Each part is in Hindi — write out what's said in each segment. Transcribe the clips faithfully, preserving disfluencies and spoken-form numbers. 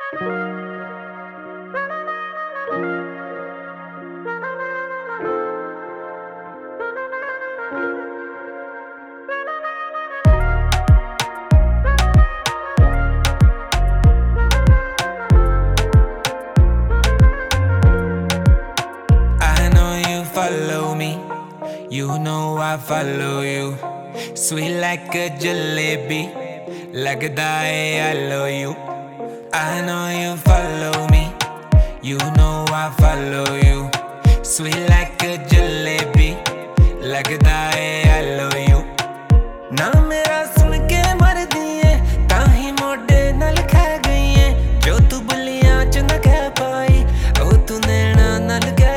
Follow me, you know I follow you. Sweet like a jalebi, lagda hai I love you. I know you follow me, you know I follow you. Sweet like a jalebi, lagda hai I love you. Na mera sun ke mar diye, tahi mode nal kha gayi hai. Jo tu buliyan ch na keh pai, oh tu naina nal keh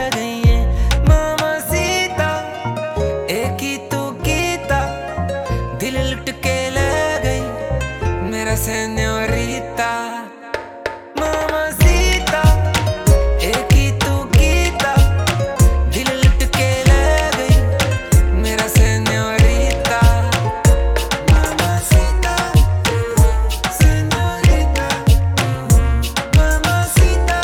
señorita, mamacita, एक ही तू गीता, दिल लटके ले गई, मेरा señorita, mamacita, señorita, mamacita,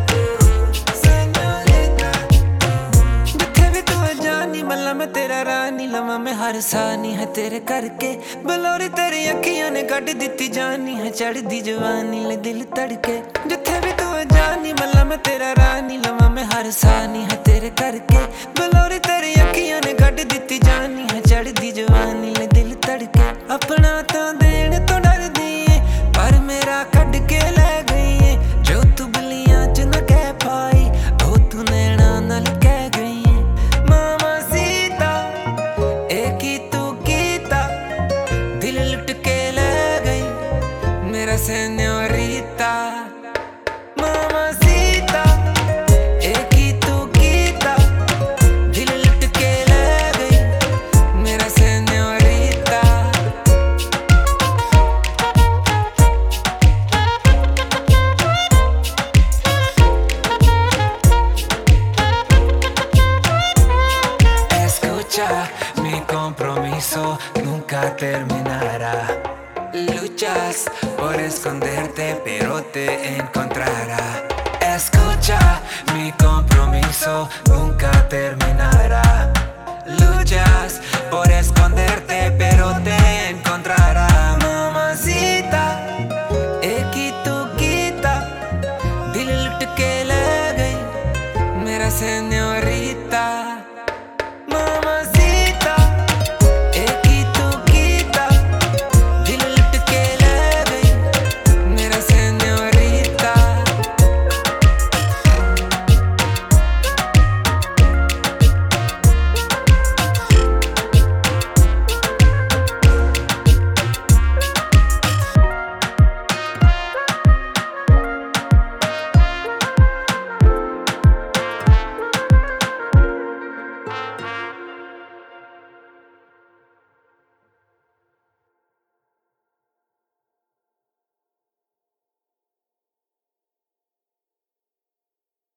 señorita, जिथे भी तू है जानी मल्ला मैं तेरा रानी लवा मैं हर सानी है तेरे करके बलौरी तेरी अखियां ने कट दिती जानी है चढ़ दी जवानी ले दिल तड़के जिथे भी तू है जानी मल्ला मैं तेरा रानी लवा मैं हर सानी है तेरे करके बलौरी तेरी अखियां ने कट दिती जानी है चढ़ दी जवानी ले दिल तड़के अपना तो देने तो डर दी पर मेरा कट के ले गई है जो तू बलियां च न कह पाई ओ तू नैना नाल कह गई है मामा सीता एक ही तू गीता दिल लुट के ले गई मेरा señorita mamacita एक ही तू गीता दिल लुट के ले गई मेरा señorita Escucha, mi compromiso nunca terminará. Luchas por esconderte, pero te encontrará. Escucha, mi compromiso nunca terminará.